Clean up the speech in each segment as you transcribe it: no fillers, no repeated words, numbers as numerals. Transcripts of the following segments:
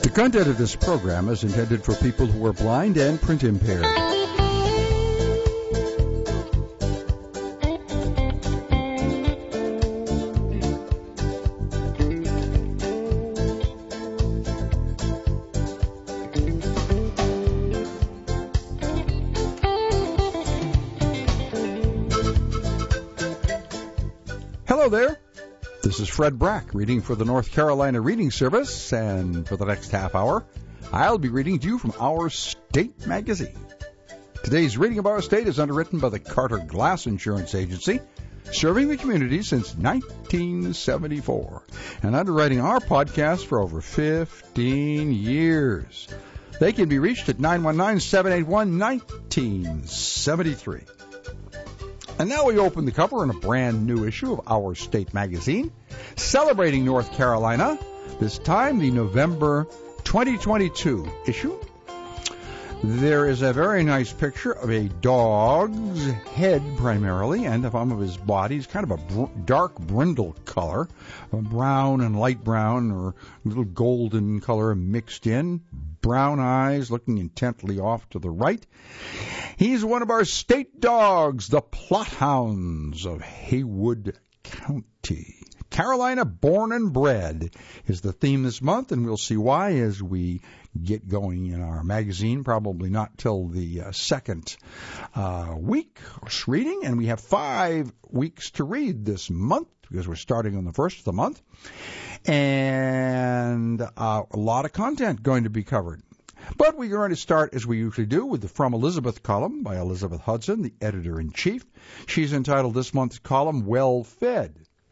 The content of this program is intended for people who are blind and print impaired. Hello there. This is Fred Brack reading for the North Carolina Reading Service, and for the next half hour, I'll be reading to you from Our State magazine. Today's reading of Our State is underwritten by the Carter Glass Insurance Agency, serving the community since 1974, and underwriting our podcast for over 15 years. They can be reached at 919-781-1973. And now we open the cover in a brand new issue of Our State magazine, celebrating North Carolina, this time the November 2022 issue. There is a very nice picture of a dog's head primarily, and the bottom of his body is kind of a dark brindle color, brown and light brown or a little golden color mixed in, brown eyes looking intently off to the right. He's one of our state dogs, the Plothounds of Haywood County. Carolina born and bred is the theme this month, and we'll see why as we get going in our magazine, probably not till the second week of reading, and we have 5 weeks to read this month because we're starting on the first of the month, and a lot of content going to be covered. But we're going to start, as we usually do, with the From Elizabeth column by Elizabeth Hudson, the editor-in-chief. She's entitled this month's column, Well Fed.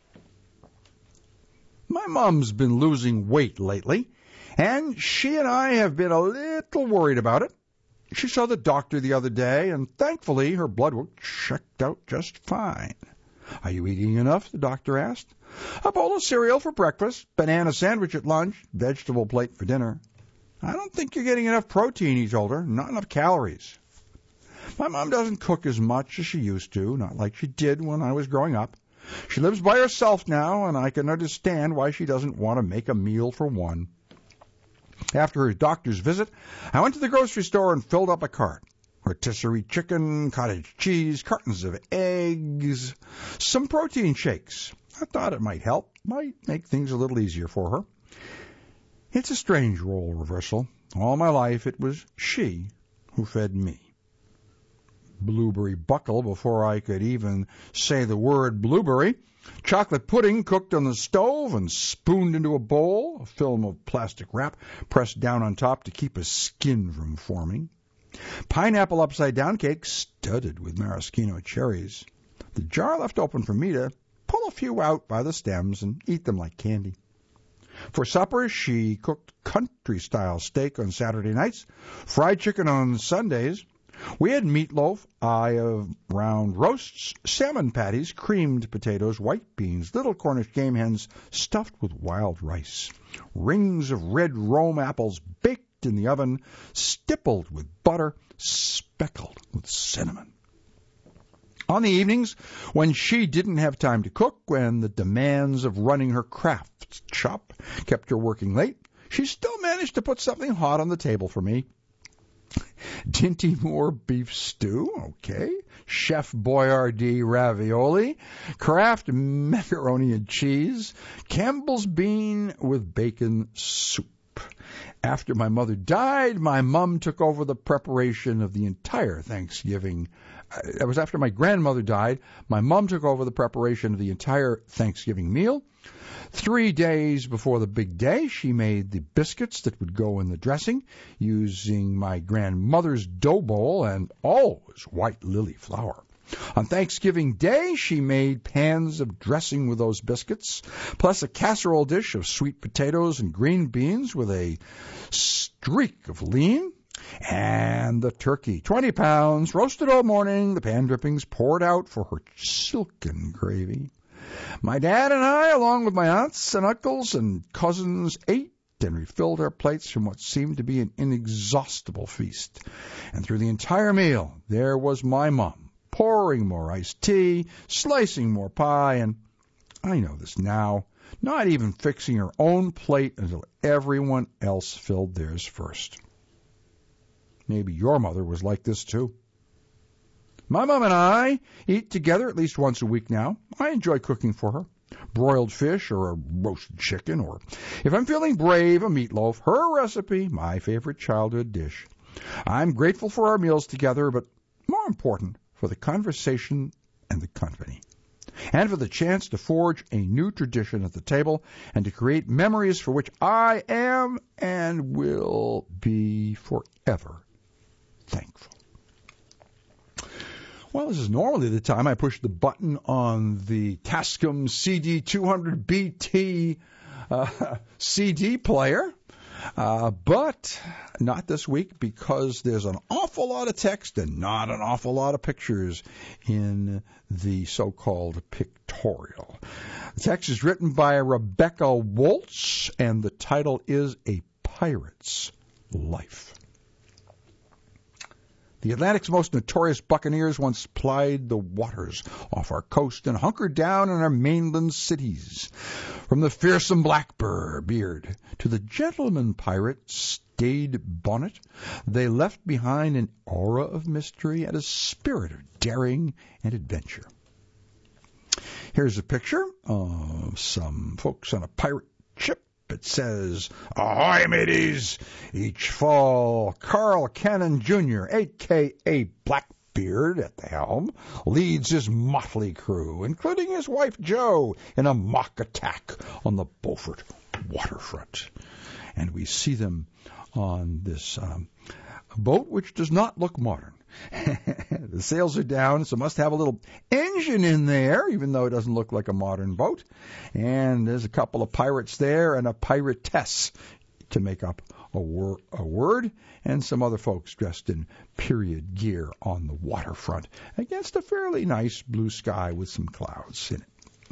My mom's been losing weight lately, and she and I have been a little worried about it. She saw the doctor the other day, and thankfully her blood work checked out just fine. Are you eating enough? The doctor asked. A bowl of cereal for breakfast, banana sandwich at lunch, vegetable plate for dinner. I don't think you're getting enough protein, he told her, not enough calories. My mom doesn't cook as much as she used to, not like she did when I was growing up. She lives by herself now, and I can understand why she doesn't want to make a meal for one. After her doctor's visit, I went to the grocery store and filled up a cart. Rotisserie chicken, cottage cheese, cartons of eggs, some protein shakes. I thought it might help, might make things a little easier for her. It's a strange role reversal. All my life it was she who fed me. Blueberry buckle before I could even say the word blueberry. Chocolate pudding cooked on the stove and spooned into a bowl, a film of plastic wrap pressed down on top to keep a skin from forming. Pineapple upside-down cake studded with maraschino cherries. The jar left open for me to pull a few out by the stems and eat them like candy. For supper, she cooked country-style steak on Saturday nights, fried chicken on Sundays. We had meatloaf, eye of round roasts, salmon patties, creamed potatoes, white beans, little Cornish game hens stuffed with wild rice, rings of red Rome apples baked in the oven, stippled with butter, speckled with cinnamon. On the evenings, when she didn't have time to cook, when the demands of running her craft shop kept her working late, she still managed to put something hot on the table for me. Dinty Moore beef stew, okay. Chef Boyardee ravioli, Kraft macaroni and cheese, Campbell's bean with bacon soup. After my mother died, my mom took over the preparation of the entire Thanksgiving. That was after my grandmother died. My mom took over the preparation of the entire Thanksgiving meal. 3 days before the big day, she made the biscuits that would go in the dressing using my grandmother's dough bowl and always white lily flour. On Thanksgiving Day, she made pans of dressing with those biscuits, plus a casserole dish of sweet potatoes and green beans with a streak of lean, and the turkey, 20 pounds, roasted all morning, the pan drippings poured out for her silken gravy. My dad and I, along with my aunts and uncles and cousins, ate and refilled our plates from what seemed to be an inexhaustible feast. And through the entire meal, there was my mom, pouring more iced tea, slicing more pie, and I know this now, not even fixing her own plate until everyone else filled theirs first. Maybe your mother was like this too. My mom and I eat together at least once a week now. I enjoy cooking for her. Broiled fish or a roasted chicken, or if I'm feeling brave, a meatloaf, her recipe, my favorite childhood dish. I'm grateful for our meals together, but more important, for the conversation and the company, and for the chance to forge a new tradition at the table and to create memories for which I am and will be forever thankful. Well, this is normally the time I push the button on the Tascam CD200BT CD player, but not this week because there's an awful lot of text and not an awful lot of pictures in the so-called pictorial. The text is written by Rebecca Woltz, and the title is A Pirate's Life. The Atlantic's most notorious buccaneers once plied the waters off our coast and hunkered down in our mainland cities. From the fearsome Blackbeard to the gentleman pirate staid bonnet, they left behind an aura of mystery and a spirit of daring and adventure. Here's a picture of some folks on a pirate ship. It says, "Ahoy, mateys! Each fall, Carl Cannon Jr., a.k.a. Blackbeard, at the helm, leads his motley crew, including his wife Jo, in a mock attack on the Beaufort waterfront." And we see them on this boat, which does not look modern. The sails are down, so must have a little engine in there, even though it doesn't look like a modern boat. And there's a couple of pirates there and a piratess to make up a word, and some other folks dressed in period gear on the waterfront against a fairly nice blue sky with some clouds in it.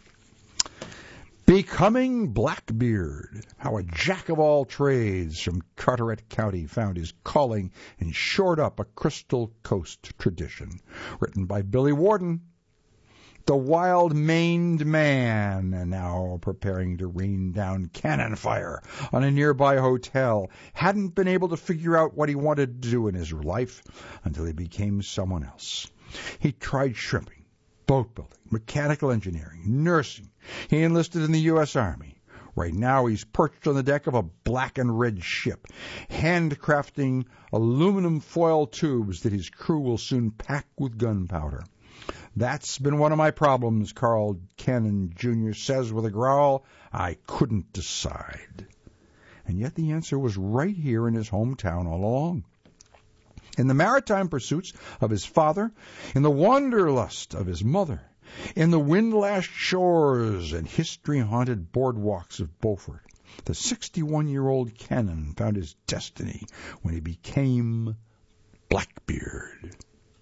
Becoming Blackbeard, how a jack-of-all-trades from Carteret County found his calling and shored up a Crystal Coast tradition. Written by Billy Warden. The wild-maned man, now preparing to rain down cannon fire on a nearby hotel, hadn't been able to figure out what he wanted to do in his life until he became someone else. He tried shrimping, boat building, mechanical engineering, nursing. He enlisted in the U.S. Army. Right now he's perched on the deck of a black and red ship, handcrafting aluminum foil tubes that his crew will soon pack with gunpowder. That's been one of my problems, Carl Cannon Jr. says with a growl. I couldn't decide. And yet the answer was right here in his hometown all along. In the maritime pursuits of his father, in the wanderlust of his mother, in the wind-lashed shores and history-haunted boardwalks of Beaufort, the 61-year-old Cannon found his destiny when he became Blackbeard.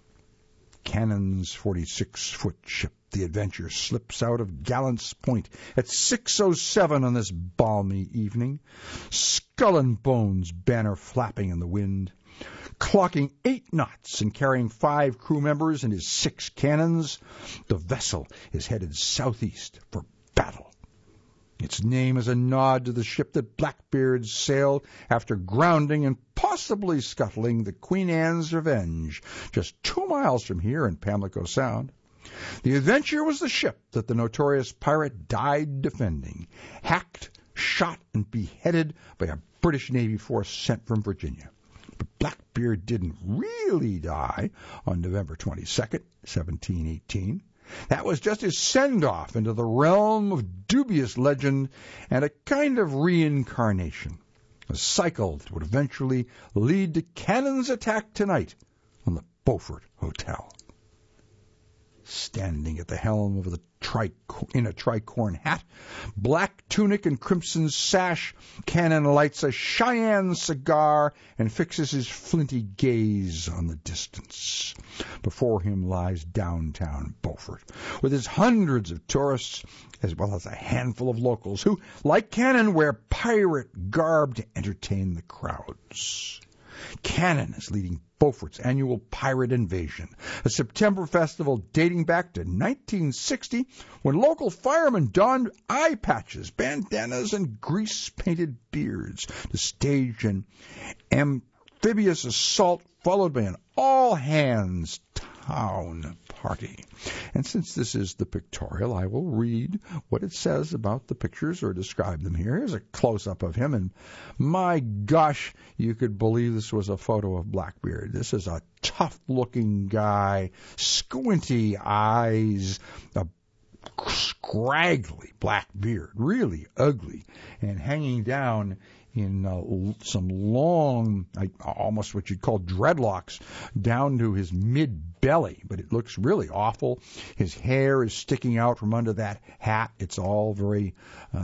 Cannon's 46-foot ship, the Adventure, slips out of Gallant's Point at 6:07 on this balmy evening, Skull and Bones banner flapping in the wind. Clocking 8 knots and carrying 5 crew members and his 6 cannons, the vessel is headed southeast for battle. Its name is a nod to the ship that Blackbeard sailed after grounding and possibly scuttling the Queen Anne's Revenge just 2 miles from here in Pamlico Sound. The Adventure was the ship that the notorious pirate died defending, hacked, shot, and beheaded by a British Navy force sent from Virginia. But Blackbeard didn't really die on November 22nd, 1718. That was just his send-off into the realm of dubious legend and a kind of reincarnation, a cycle that would eventually lead to Cannon's attack tonight on the Beaufort Hotel. Standing at the helm of the in a tricorn hat, black tunic and crimson sash, Cannon lights a Cheyenne cigar and fixes his flinty gaze on the distance. Before him lies downtown Beaufort, with its hundreds of tourists, as well as a handful of locals who, like Cannon, wear pirate garb to entertain the crowds. Cannon is leading Beaufort's annual pirate invasion, a September festival dating back to 1960 when local firemen donned eye patches, bandanas, and grease-painted beards to stage an amphibious assault followed by an all-hands town party. And since this is the pictorial, I will read what it says about the pictures or describe them here. Here's a close-up of him, and my gosh, you could believe this was a photo of Blackbeard. This is a tough-looking guy, squinty eyes, a scraggly black beard, really ugly, and hanging down in some long, almost what you'd call dreadlocks, down to his mid-belly. But it looks really awful. His hair is sticking out from under that hat. It's all very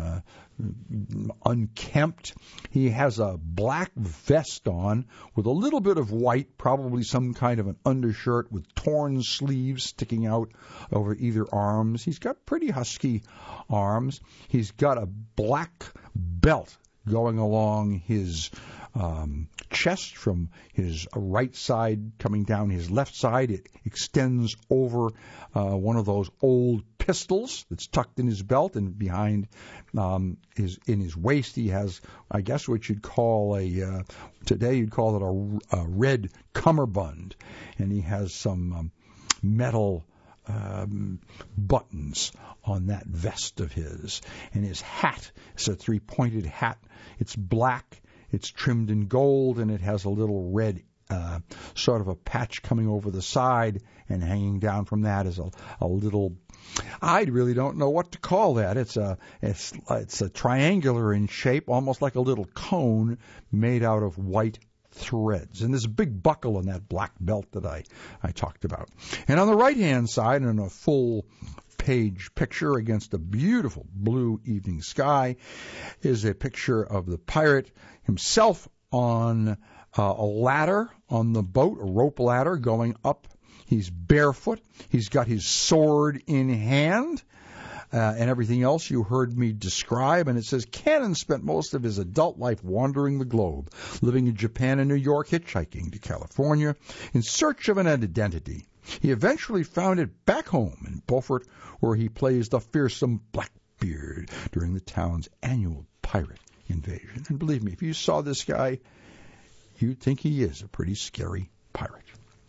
unkempt. He has a black vest on with a little bit of white, probably some kind of an undershirt with torn sleeves sticking out over either arms. He's got pretty husky arms. He's got a black belt going along his chest from his right side coming down his left side. It extends over one of those old pistols that's tucked in his belt, and behind in his waist he has, I guess what you'd call today you'd call it a red cummerbund, and he has some metal buttons on that vest of his. And his hat is a three-pointed hat. It's black, it's trimmed in gold, and it has a little red sort of a patch coming over the side, and hanging down from that is a little, I really don't know what to call that. It's a triangular in shape, almost like a little cone made out of white threads. And there's a big buckle on that black belt that I talked about. And on the right-hand side, in a full-page picture against a beautiful blue evening sky, is a picture of the pirate himself on a ladder on the boat, a rope ladder going up. He's barefoot. He's got his sword in hand. And everything else you heard me describe. And it says, Cannon spent most of his adult life wandering the globe, living in Japan and New York, hitchhiking to California in search of an identity. He eventually found it back home in Beaufort, where he plays the fearsome Blackbeard during the town's annual pirate invasion. And believe me, if you saw this guy, you'd think he is a pretty scary pirate.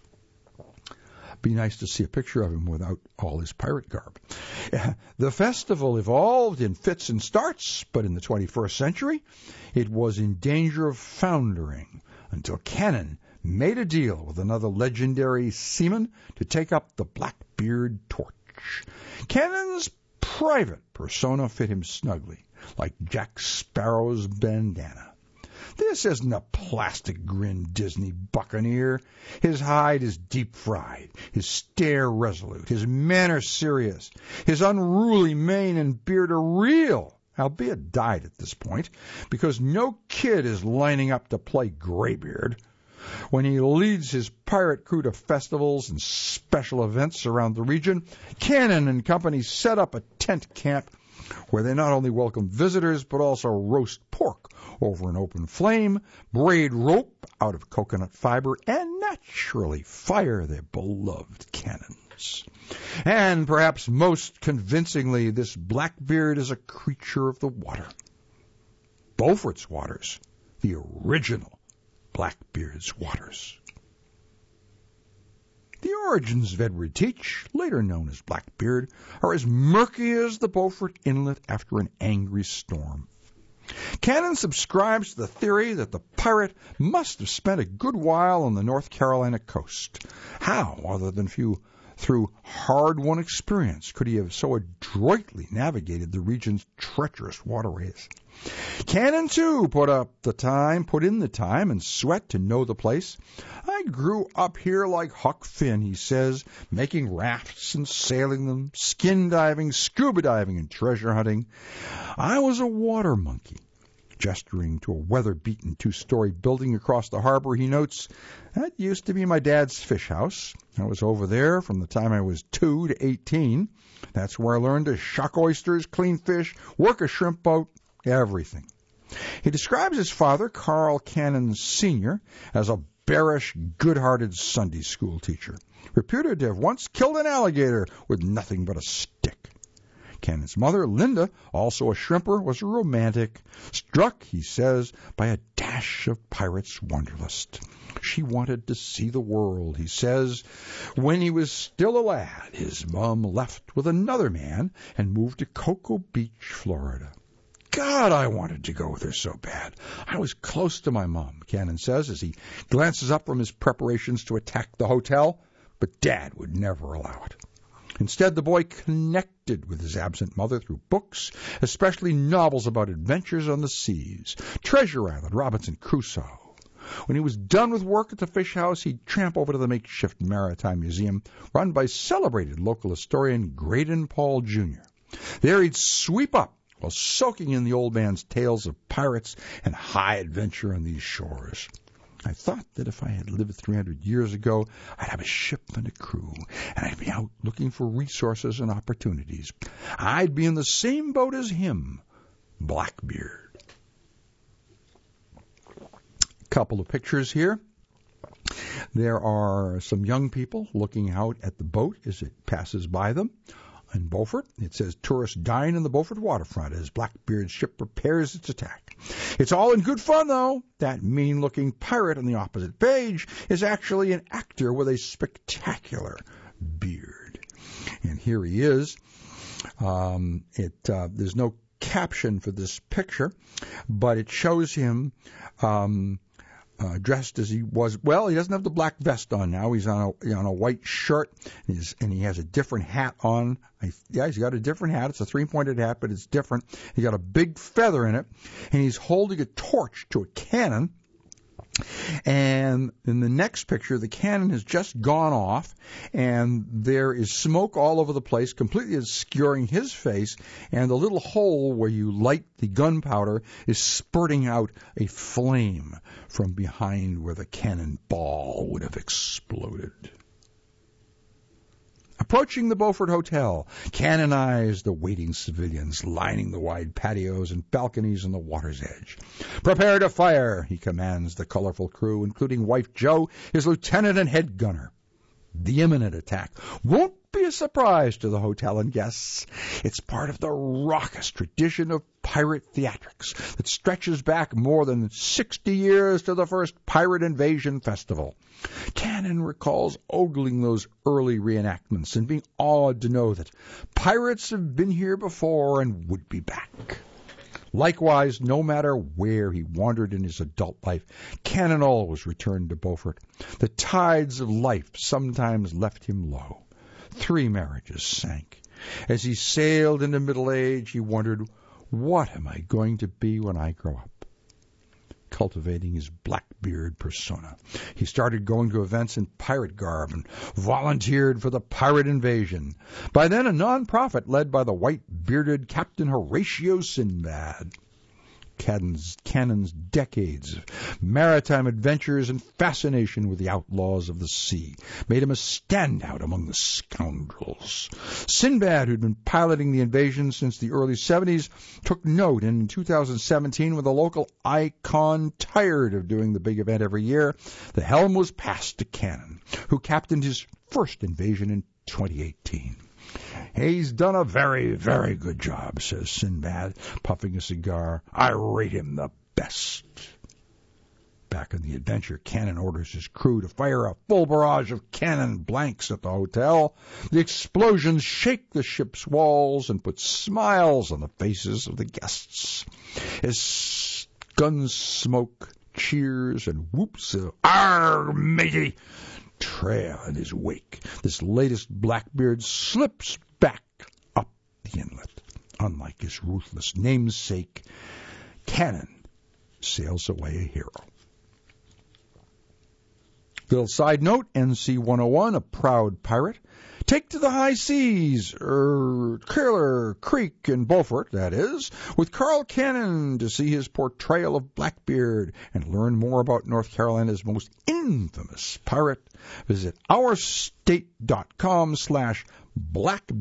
Be nice to see a picture of him without all his pirate garb. The festival evolved in fits and starts, but in the 21st century, it was in danger of foundering until Cannon made a deal with another legendary seaman to take up the Blackbeard torch. Cannon's private persona fit him snugly, like Jack Sparrow's bandana. This isn't a plastic-grinned Disney buccaneer. His hide is deep-fried, his stare resolute, his manner serious, his unruly mane and beard are real, albeit dyed at this point, because no kid is lining up to play Graybeard. When he leads his pirate crew to festivals and special events around the region, Cannon and company set up a tent camp where they not only welcome visitors but also roast pork over an open flame, braid rope out of coconut fiber, and naturally fire their beloved cannons. And perhaps most convincingly, this Blackbeard is a creature of the water. Beaufort's waters, the original Blackbeard's waters. The origins of Edward Teach, later known as Blackbeard, are as murky as the Beaufort Inlet after an angry storm. Cannon subscribes to the theory that the pirate must have spent a good while on the North Carolina coast. How, other than through hard-won experience, could he have so adroitly navigated the region's treacherous waterways? Cannon, too, put in the time and sweat to know the place. I grew up here like Huck Finn, he says, making rafts and sailing them, skin diving, scuba diving, and treasure hunting. I was a water monkey. Gesturing to a weather-beaten two-story building across the harbor, he notes, that used to be my dad's fish house. I was over there from the time I was 2 to 18. That's where I learned to shuck oysters, clean fish, work a shrimp boat, everything. He describes his father, Carl Cannon Sr., as a bearish, good-hearted Sunday school teacher, reputed to have once killed an alligator with nothing but a stick. Cannon's mother, Linda, also a shrimper, was a romantic, struck, he says, by a dash of pirate's wanderlust. She wanted to see the world, he says. When he was still a lad, his mom left with another man and moved to Cocoa Beach, Florida. God, I wanted to go with her so bad. I was close to my mom, Cannon says, as he glances up from his preparations to attack the hotel, but Dad would never allow it. Instead, the boy connected with his absent mother through books, especially novels about adventures on the seas, Treasure Island, Robinson Crusoe. When he was done with work at the fish house, he'd tramp over to the makeshift maritime museum run by celebrated local historian Graydon Paul Jr. There he'd sweep up while soaking in the old man's tales of pirates and high adventure on these shores. I thought that if I had lived 300 years ago, I'd have a ship and a crew, and I'd be out looking for resources and opportunities. I'd be in the same boat as him, Blackbeard. Couple of pictures here. There are some young people looking out at the boat as it passes by them. In Beaufort, it says tourists dine in the Beaufort waterfront as Blackbeard's ship prepares its attack. It's all in good fun, though. That mean-looking pirate on the opposite page is actually an actor with a spectacular beard. And here he is. There's no caption for this picture, but it shows him dressed as he was. Well, he doesn't have the black vest on now. He's on a white shirt, and he has a different hat on. He's got a different hat. It's a three-pointed hat, but it's different. He's got a big feather in it, and he's holding a torch to a cannon. And in the next picture, the cannon has just gone off, and there is smoke all over the place, completely obscuring his face, and the little hole where you light the gunpowder is spurting out a flame from behind where the cannonball would have exploded. Approaching the Beaufort Hotel, Cannon eyes the waiting civilians lining the wide patios and balconies on the water's edge. "Prepare to fire," he commands the colorful crew, including wife Jo, his lieutenant and head gunner. The imminent attack won't be a surprise to the hotel and guests. It's part of the raucous tradition of pirate theatrics that stretches back more than 60 years to the first Pirate Invasion Festival. Cannon recalls ogling those early reenactments and being awed to know that pirates have been here before and would be back. Likewise, no matter where he wandered in his adult life, Cannon always returned to Beaufort. The tides of life sometimes left him low. 3 marriages sank. As he sailed into middle age, he wondered, what am I going to be when I grow up? Cultivating his Blackbeard persona, he started going to events in pirate garb and volunteered for the Pirate Invasion. By then, a non-profit led by the white-bearded Captain Horatio Sinbad. Cannon's decades of maritime adventures and fascination with the outlaws of the sea made him a standout among the scoundrels. Sinbad, who'd been piloting the invasion since the early 70s, took note, and in 2017, when the local icon tired of doing the big event every year, the helm was passed to Cannon, who captained his first invasion in 2018. "He's done a very, very good job," says Sinbad, puffing a cigar. "I rate him the best." Back in the adventure, Cannon orders his crew to fire a full barrage of cannon blanks at the hotel. The explosions shake the ship's walls and put smiles on the faces of the guests. As guns smoke, cheers, and whoops of "Arr, matey!" trail in his wake, this latest Blackbeard slips back up the inlet. Unlike his ruthless namesake, Cannon sails away a hero. Little side note, NC 101, a proud pirate. Take to the high seas, Killer Creek in Beaufort, that is, with Carl Cannon to see his portrayal of Blackbeard and learn more about North Carolina's most infamous pirate. Visit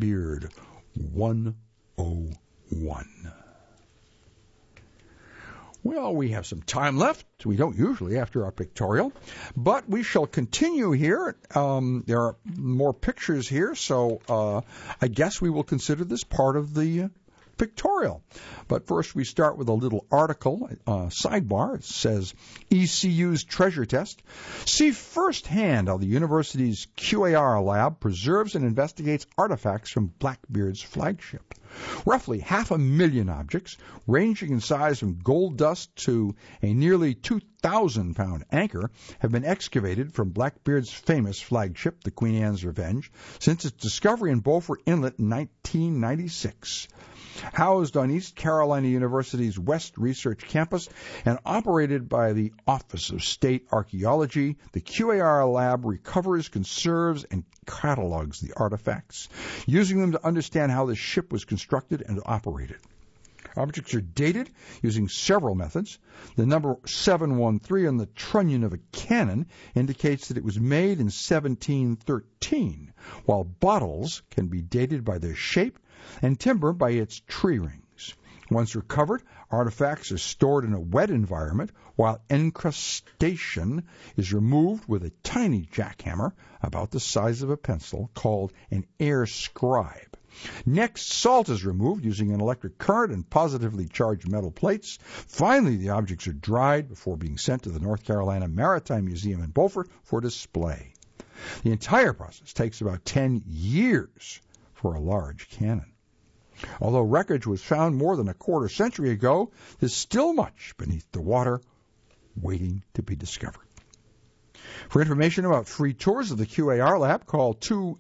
ourstate.com/Blackbeard101. Well, we have some time left. We don't usually after our pictorial, but we shall continue here. There are more pictures here, so I guess we will consider this part of the pictorial. But first we start with a little article, sidebar. It says, ECU's treasure test. See firsthand how the university's QAR lab preserves and investigates artifacts from Blackbeard's flagship. Roughly 500,000 objects, ranging in size from gold dust to a nearly 2,000-pound anchor, have been excavated from Blackbeard's famous flagship, the Queen Anne's Revenge, since its discovery in Beaufort Inlet in 1996. Housed on East Carolina University's West Research Campus and operated by the Office of State Archaeology, the QAR lab recovers, conserves, and catalogs the artifacts, using them to understand how the ship was constructed and operated. Objects are dated using several methods. The number 713 on the trunnion of a cannon indicates that it was made in 1713, while bottles can be dated by their shape and timber by its tree rings. Once recovered, artifacts are stored in a wet environment, while encrustation is removed with a tiny jackhammer about the size of a pencil called an air scribe. Next, salt is removed using an electric current and positively charged metal plates. Finally, the objects are dried before being sent to the North Carolina Maritime Museum in Beaufort for display. The entire process takes about 10 years for a large cannon. Although wreckage was found more than a quarter century ago, there's still much beneath the water waiting to be discovered. For information about free tours of the QAR lab, call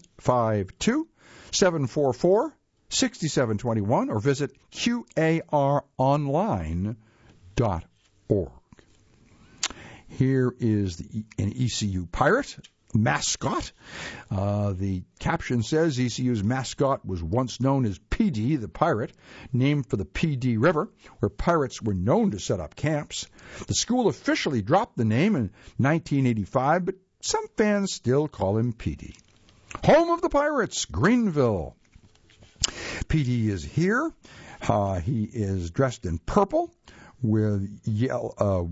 252-744-6721 or visit qaronline.org. Here is an ECU pirate mascot. The caption says ECU's mascot was once known as PD the Pirate, named for the PD River, where pirates were known to set up camps. The school officially dropped the name in 1985, but some fans still call him PD. Home of the Pirates, Greenville. PD is here. He is dressed in purple with yellow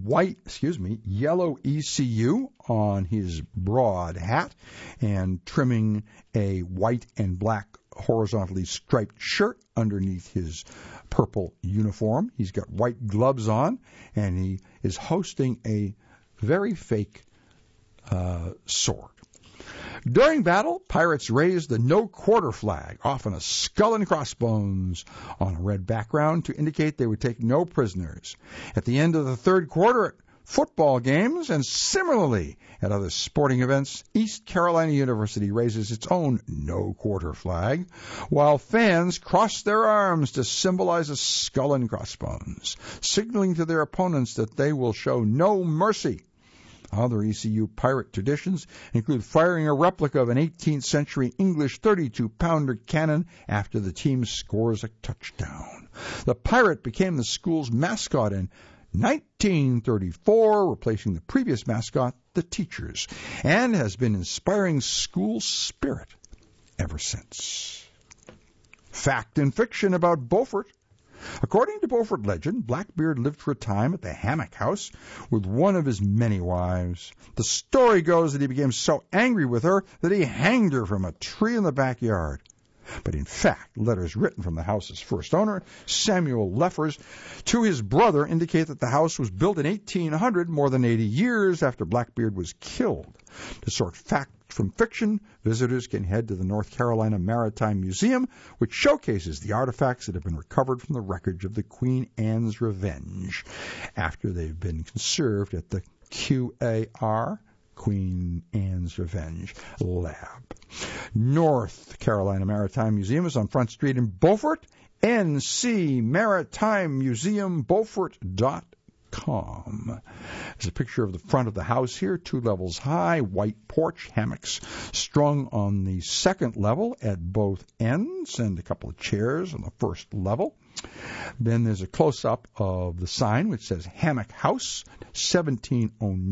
ECU on his broad hat and trimming a white and black horizontally striped shirt underneath his purple uniform. He's got white gloves on, and he is hosting a very fake sword. During battle, pirates raised the no-quarter flag, often a skull and crossbones on a red background, to indicate they would take no prisoners. At the end of the third quarter, at football games, and similarly at other sporting events, East Carolina University raises its own no-quarter flag, while fans cross their arms to symbolize a skull and crossbones, signaling to their opponents that they will show no mercy. Other ECU pirate traditions include firing a replica of an 18th century English 32-pounder cannon after the team scores a touchdown. The pirate became the school's mascot in 1934, replacing the previous mascot, the teachers, and has been inspiring school spirit ever since. Fact and fiction about Beaufort. According to Beaufort legend, Blackbeard lived for a time at the Hammock House with one of his many wives. The story goes that he became so angry with her that he hanged her from a tree in the backyard. But in fact, letters written from the house's first owner, Samuel Leffers, to his brother indicate that the house was built in 1800, more than 80 years after Blackbeard was killed. To sort fact from fiction, visitors can head to the North Carolina Maritime Museum, which showcases the artifacts that have been recovered from the wreckage of the Queen Anne's Revenge after they've been conserved at the QAR, Queen Anne's Revenge Lab. North Carolina Maritime Museum is on Front Street in Beaufort, ncmaritimemuseumbeaufort.com. There's a picture of the front of the house here, 2 levels high, white porch, hammocks strung on the second level at both ends, and a couple of chairs on the first level. Then there's a close-up of the sign which says Hammock House,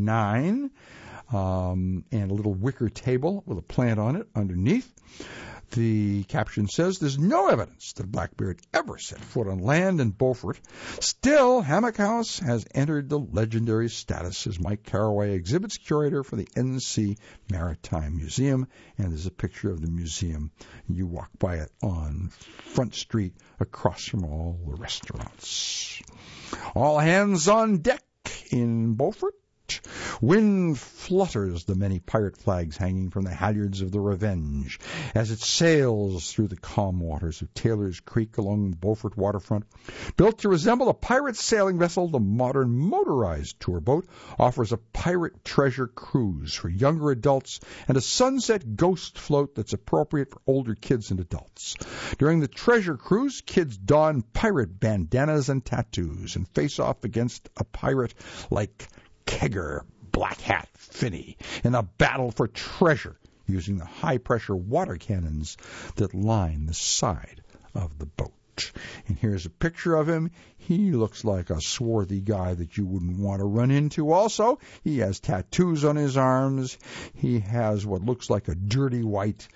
1709, and a little wicker table with a plant on it underneath. The caption says, there's no evidence that Blackbeard ever set foot on land in Beaufort. Still, Hammock House has entered the legendary status as Mike Carraway exhibits curator for the NC Maritime Museum. And there's a picture of the museum. You walk by it on Front Street across from all the restaurants. All hands on deck in Beaufort. Wind flutters the many pirate flags hanging from the halyards of the Revenge as it sails through the calm waters of Taylor's Creek along the Beaufort waterfront. Built to resemble a pirate sailing vessel, the modern motorized tour boat offers a pirate treasure cruise for younger adults and a sunset ghost float that's appropriate for older kids and adults. During the treasure cruise, kids don pirate bandanas and tattoos and face off against a pirate like Kegger Black Hat Finney in a battle for treasure using the high-pressure water cannons that line the side of the boat. And here's a picture of him. He looks like a swarthy guy that you wouldn't want to run into. Also, he has tattoos on his arms. He has what looks like a dirty white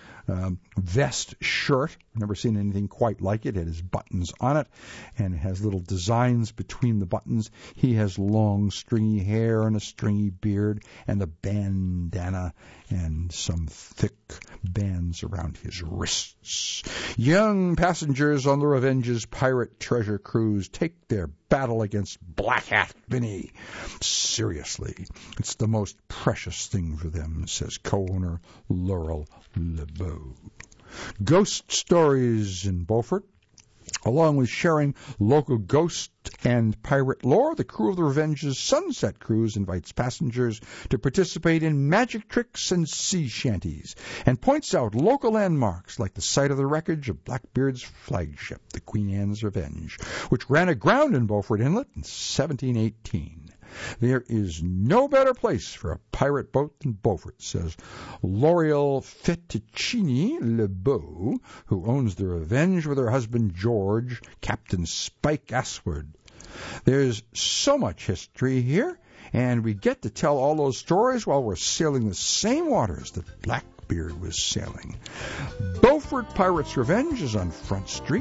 vest shirt. I've never seen anything quite like it. It has buttons on it, and it has little designs between the buttons. He has long, stringy hair and a stringy beard and a bandana and some thick bands around his wrists. Young passengers on the Revenge's pirate treasure cruise take their battle against Black Hat Finney seriously. It's the most precious thing for them, says co-owner Laurel LeBeau. Ghost stories in Beaufort. Along with sharing local ghost and pirate lore, the crew of the Revenge's Sunset Cruise invites passengers to participate in magic tricks and sea shanties and points out local landmarks like the site of the wreckage of Blackbeard's flagship, the Queen Anne's Revenge, which ran aground in Beaufort Inlet in 1718. There is no better place for a pirate boat than Beaufort, says L'Oreal Fettuccini LeBeau, who owns the Revenge with her husband George, Captain Spike Asward. There's so much history here, and we get to tell all those stories while we're sailing the same waters that Blackbeard was sailing. Beaufort Pirates Revenge is on Front Street,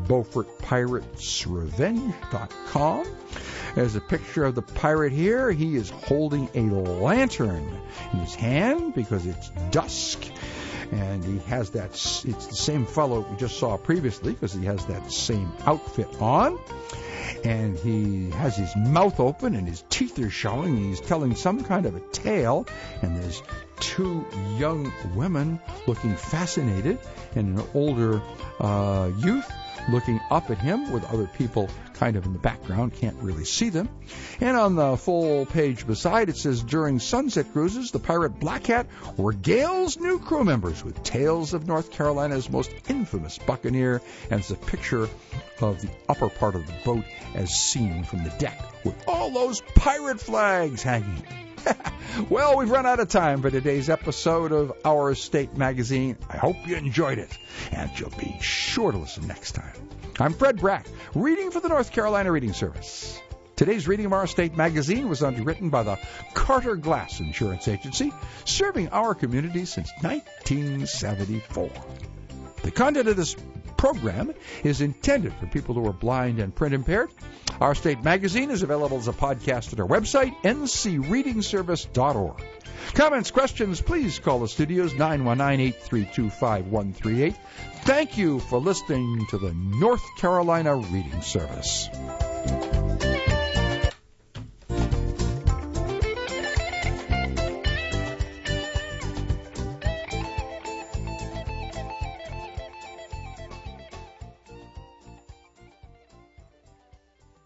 BeaufortPiratesRevenge.com. There's a picture of the pirate here. He is holding a lantern in his hand because it's dusk. And he has that, it's the same fellow we just saw previously because he has that same outfit on. And he has his mouth open and his teeth are showing. He's telling some kind of a tale. And there's two young women looking fascinated and an older youth looking up at him with other people kind of in the background, can't really see them. And on the full page beside it says, during sunset cruises, the pirate Black Hat regales new crew members with tales of North Carolina's most infamous buccaneer, and it's a picture of the upper part of the boat as seen from the deck with all those pirate flags hanging. Well, we've run out of time for today's episode of Our State Magazine. I hope you enjoyed it, and you'll be sure to listen next time. I'm Fred Brack, reading for the North Carolina Reading Service. Today's reading of Our State Magazine was underwritten by the Carter Glass Insurance Agency, serving our community since 1974. The content of this program is intended for people who are blind and print impaired. Our State Magazine is available as a podcast at our website, ncreadingservice.org. Comments, questions, please call the studios 919-832-5138. Thank you for listening to the North Carolina Reading Service.